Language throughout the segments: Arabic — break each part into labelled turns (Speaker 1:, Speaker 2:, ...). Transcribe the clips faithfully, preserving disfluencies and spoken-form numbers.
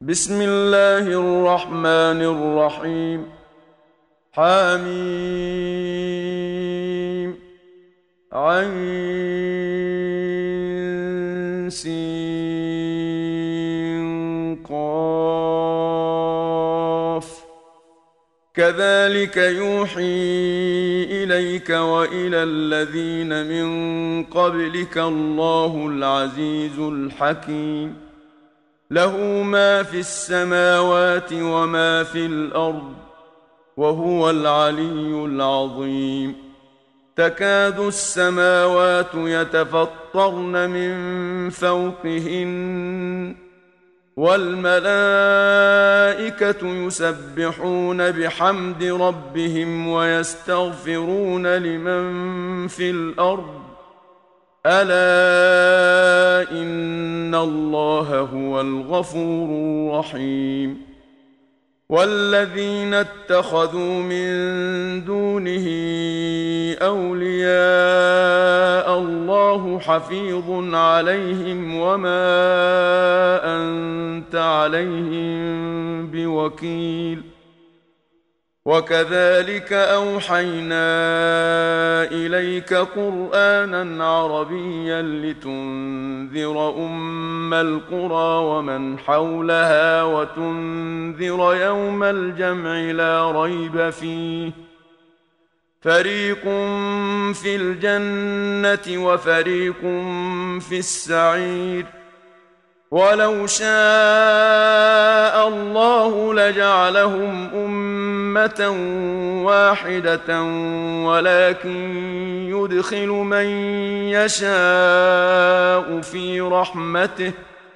Speaker 1: بسم الله الرحمن الرحيم. حميم عين سين قاف كذلك يوحي إليك وإلى الذين من قبلك الله العزيز الحكيم. له ما في السماوات وما في الأرض وهو العلي العظيم. تكاد السماوات يتفطرن من فوقهن والملائكة يسبحون بحمد ربهم ويستغفرون لمن في الأرض ألا إن الله هو الغفور الرحيم. والذين اتخذوا من دونه أولياء الله حفيظ عليهم وما أنت عليهم بوكيل. وكذلك أوحينا إليك قرآنا عربيا لتنذر أم القرى ومن حولها وتنذر يوم الجمع لا ريب فيه فريق في الجنة وفريق في السعير. ولو شاء الله لجعلهم أمة واحدة ولكن يدخل من يشاء في رحمته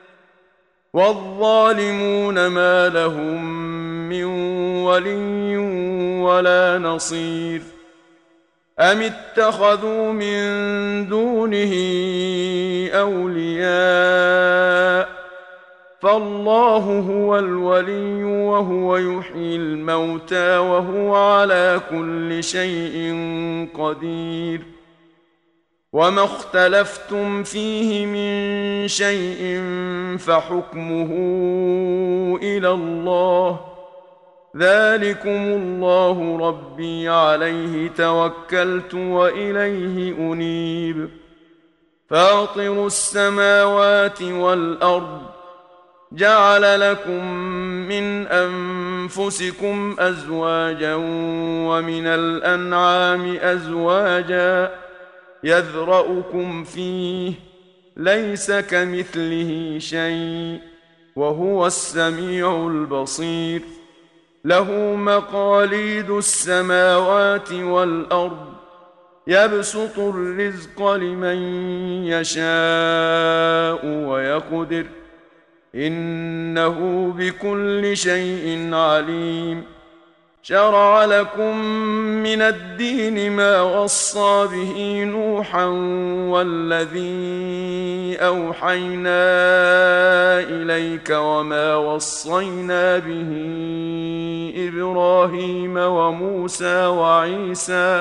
Speaker 1: والظالمون ما لهم من ولي ولا نصير. أم اتخذوا من دونه أولياء فالله هو الولي وهو يحيي الموتى وهو على كل شيء قدير. وما اختلفتم فيه من شيء فحكمه إلى الله ذلكم الله ربي عليه توكلت وإليه أنيب. فاطر السماوات والأرض جعل لكم من أنفسكم أزواجا ومن الأنعام أزواجا يذرأكم فيه ليس كمثله شيء وهو السميع البصير. له مقاليد السماوات والأرض يبسط الرزق لمن يشاء ويقدر إنه بكل شيء عليم. شرع لكم من الدين ما وصى به نوحا والذي أوحينا إليك وما وصينا به إبراهيم وموسى وعيسى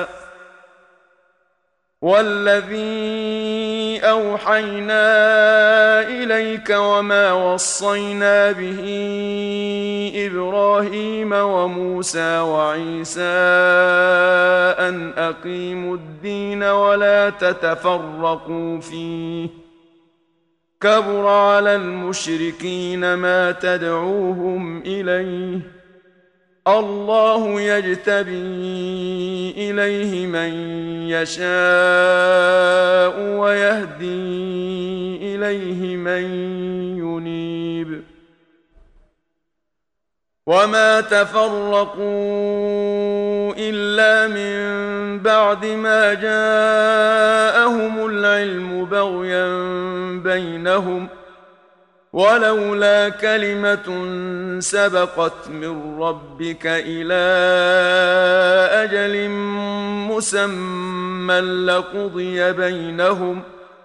Speaker 1: والذي أوحينا إليك وما وصينا به إبراهيم وموسى وعيسى أن أقيموا الدين ولا تتفرقوا فيه كبر على المشركين ما تدعوهم إليه الله يجتبي إليه من يشاء ويهدي إليه من ينيب. وما تفرقوا إلا من بعد ما جاءهم العلم بغيا بينهم ولولا كلمة سبقت من ربك إلى أجل مسمى لقضي بينهم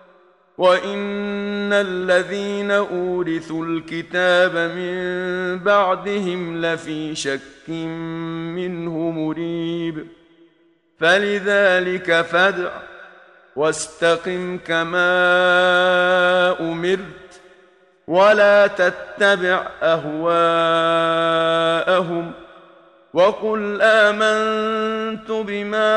Speaker 1: وإن الذين أورثوا الكتاب من بعدهم لفي شك منه مريب. فلذلك فادع واستقم كما أمرت ولا تتبع أهواءهم وقل آمنت بما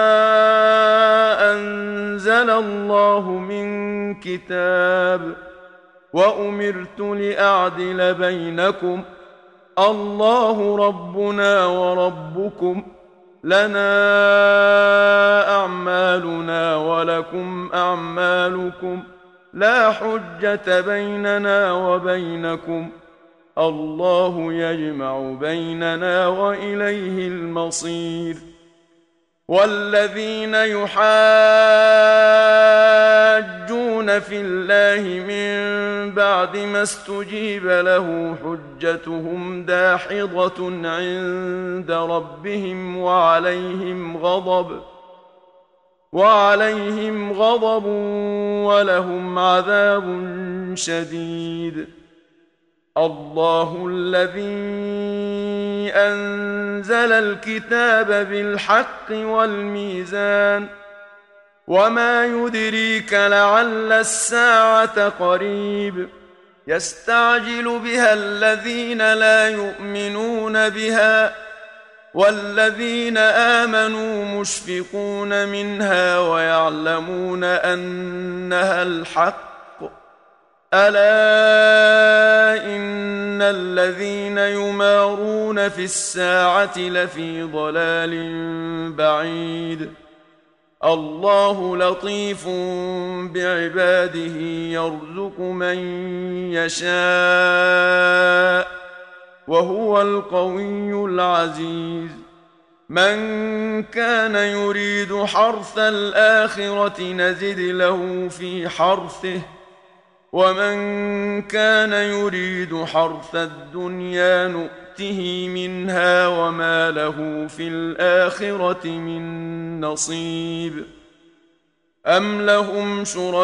Speaker 1: أنزل الله من كتاب وأمرت لأعدل بينكم الله ربنا وربكم لنا أعمالنا ولكم أعمالكم لا حجة بيننا وبينكم الله يجمع بيننا وإليه المصير. والذين يحاجون في الله من بعد ما استجيب له حجتهم داحضة عند ربهم وعليهم غضب وعليهم غضب ولهم عذاب شديد. الله الذي أنزل الكتاب بالحق والميزان وما يدريك لعل الساعة قريب يستعجل بها الذين لا يؤمنون بها والذين آمنوا مشفقون منها ويعلمون أنها الحق ألا إن الذين يمارون في الساعة لفي ضلال بعيد. الله لطيف بعباده يرزق من يشاء وهو القوي العزيز. من كان يريد حرث الآخرة نزد له في حرثه ومن كان يريد حرث الدنيا نؤته منها وما له في الآخرة من نصيب. أم لهم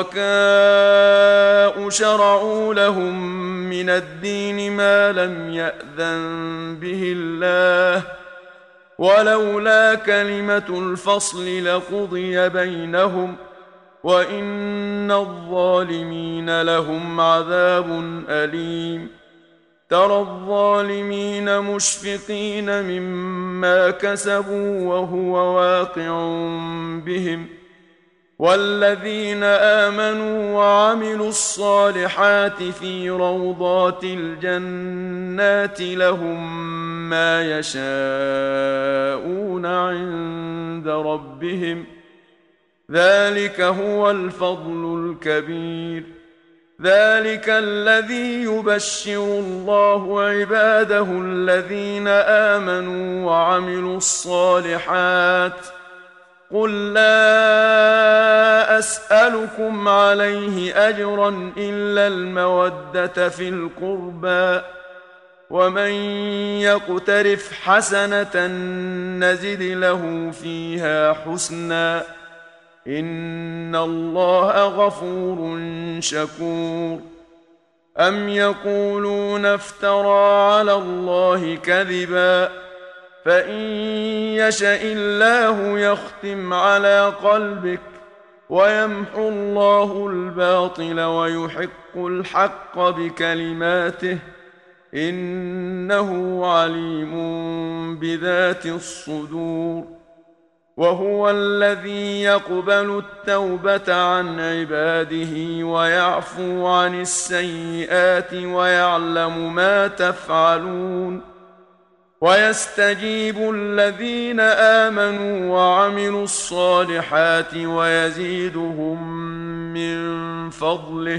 Speaker 1: شركاء شرعوا لهم من الدين ما لم يأذن به الله ولولا كلمة الفصل لقضي بينهم وإن الظالمين لهم عذاب أليم. ترى الظالمين مشفقين مما كسبوا وهو واقع بهم والذين آمنوا وعملوا الصالحات في روضات الجنات لهم ما يشاءون عند ربهم ذلك هو الفضل الكبير. ذلك الذي يبشر الله عباده الذين آمنوا وعملوا الصالحات قل لا أسألكم عليه أجرا إلا المودة في القربى ومن يقترف حسنة نزد له فيها حسنا إن الله غفور شكور. أم يقولون افترى على الله كذبا فإن يشأ الله يختم على قلبك ويمحو الله الباطل ويحق الحق بكلماته إنه عليم بذات الصدور. وهو الذي يقبل التوبة عن عباده ويعفو عن السيئات ويعلم ما تفعلون ويستجيب الذين آمنوا وعملوا الصالحات ويزيدهم من فضله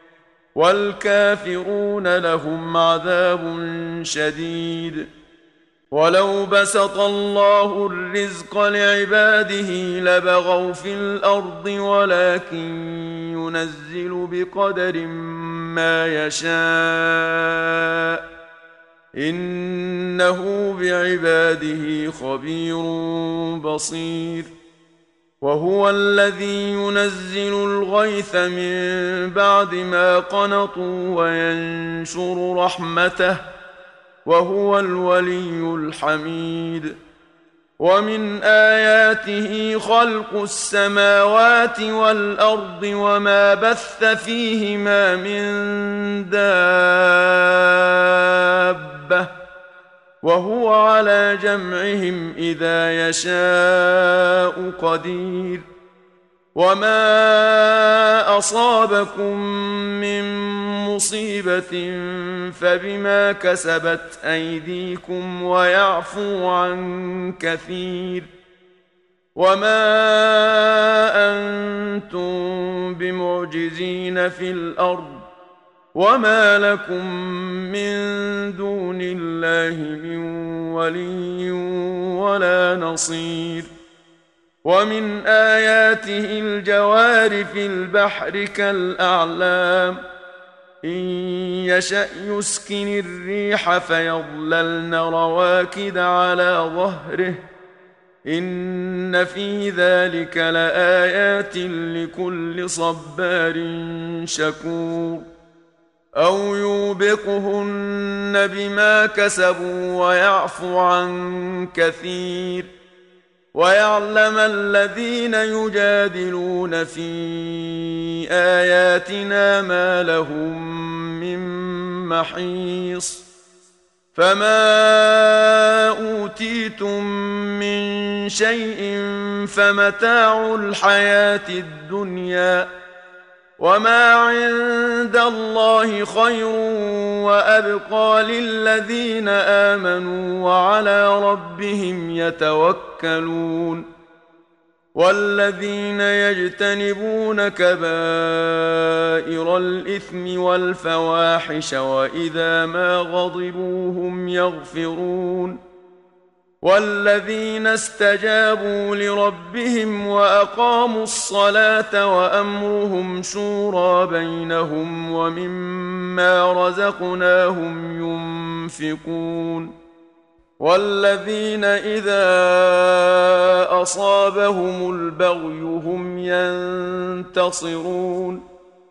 Speaker 1: والكافرون لهم عذاب شديد. ولو بسط الله الرزق لعباده لبغوا في الأرض ولكن ينزل بقدر ما يشاء إنه بعباده خبير بصير. وهو الذي ينزل الغيث من بعد ما قنطوا وينشر رحمته وهو الولي الحميد. ومن آياته خلق السماوات والأرض وما بث فيهما من دابة وهو على جمعهم إذا يشاء قدير وما أصابكم من مصيبة فبما كسبت أيديكم ويعفو عن كثير وما أنتم بمعجزين في الأرض وما لكم من دون الله من ولي ولا نصير ومن آياته الجوار في البحر كالأعلام إن يشأ يسكن الريح فيظللن رواكد على ظهره إن في ذلك لآيات لكل صبار شكور أو يوبقهن بما كسبوا ويعفو عن كثير ويعلم الذين يجادلون في آياتنا ما لهم من محيص فما أوتيتم من شيء فمتاع الحياة الدنيا وما عند الله خير وأبقى للذين آمنوا وعلى ربهم يتوكلون والذين يجتنبون كبائر الإثم والفواحش وإذا ما غضبوا هم يغفرون والذين استجابوا لربهم وأقاموا الصلاة وأمرهم شورى بينهم ومما رزقناهم ينفقون والذين إذا أصابهم البغي هم ينتصرون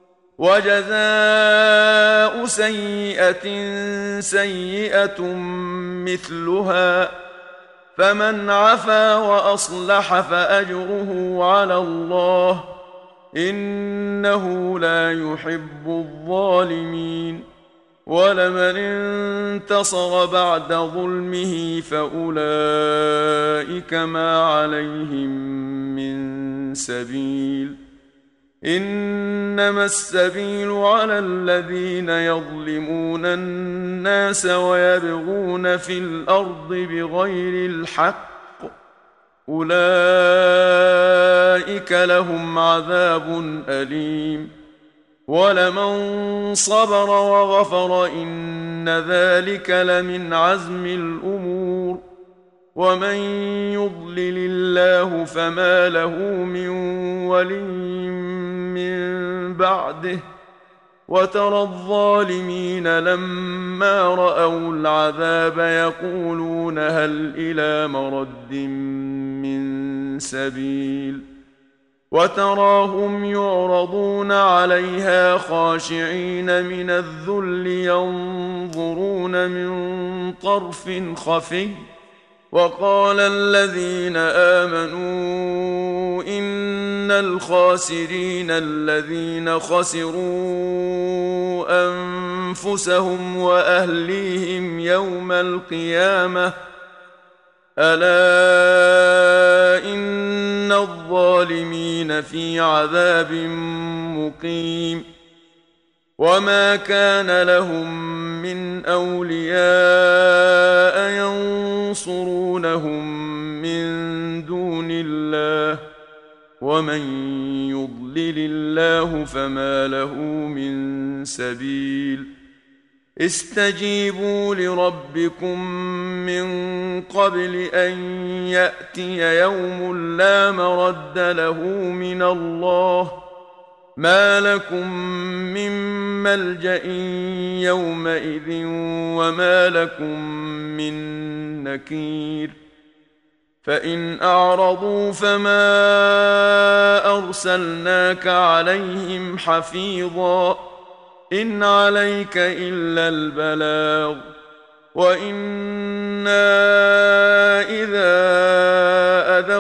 Speaker 1: وجزاء سيئة سيئة مثلها فمن عفا وأصلح فأجره على الله إنه لا يحب الظالمين ولمن انتصر بعد ظلمه فأولئك ما عليهم من سبيل إنما السبيل على الذين يظلمون الناس ويبغون في الأرض بغير الحق أولئك لهم عذاب أليم ولمن صبر وغفر إن ذلك لمن عزم الأمور ومن يضلل الله فما له من ولي من بعده وترى الظالمين لما رأوا العذاب يقولون هل إلى مرد من سبيل وتراهم يعرضون عليها خاشعين من الذل ينظرون من طرف خفي وقال الذين آمنوا إن الخاسرين الذين خسروا أنفسهم وأهليهم يوم القيامة ألا إن الظالمين في عذاب مقيم وما كان لهم من أولياء ينصرونهم من دون الله ومن يضلل الله فما له من سبيل استجيبوا لربكم من قبل أن يأتي يوم لا مرد له من الله ما لكم من ملجأ يومئذ وما لكم من نكير فإن أعرضوا فما أرسلناك عليهم حفيظا إن عليك إلا البلاغ وإنا إذا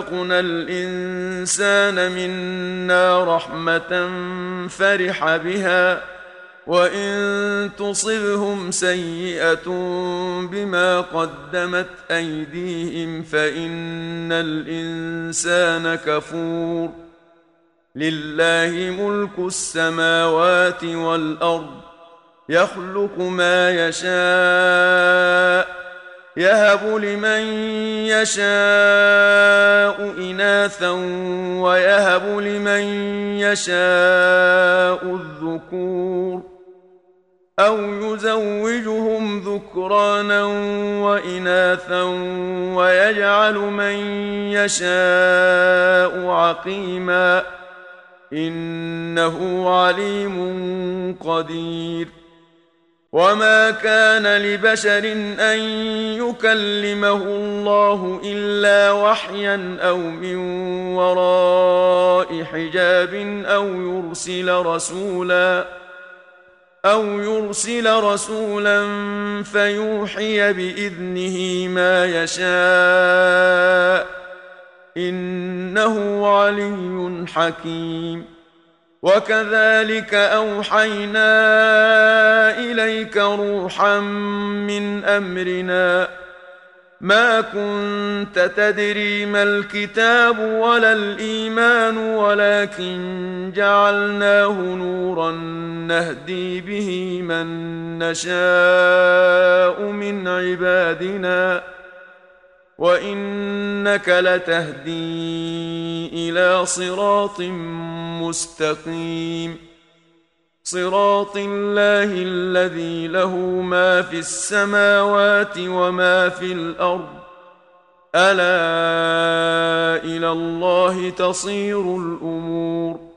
Speaker 1: أذقنا الإنسان منا رحمة فرح بها وإن تصبهم سيئة بما قدمت أيديهم فإن الإنسان كفور لله ملك السماوات والأرض يخلق ما يشاء يهب لمن يشاء إناثا ويهب لمن يشاء الذكور أو يزوجهم ذكرانا وإناثا ويجعل من يشاء عقيما إنه عليم قدير وما كان لبشر أن يكلمه الله إلا وحيا أو من وراء حجاب أو يرسل رسولا أو يرسل رسولا فيوحي بإذنه ما يشاء إنه علي حكيم وكذلك أوحينا إليك روحا من أمرنا ما كنت تدري ما الكتاب ولا الإيمان ولكن جعلناه نورا نهدي به من نشاء من عبادنا وإنك لتهدي إلى صراط مستقيم صراط الله الذي له ما في السماوات وما في الأرض ألا إلى الله تصير الأمور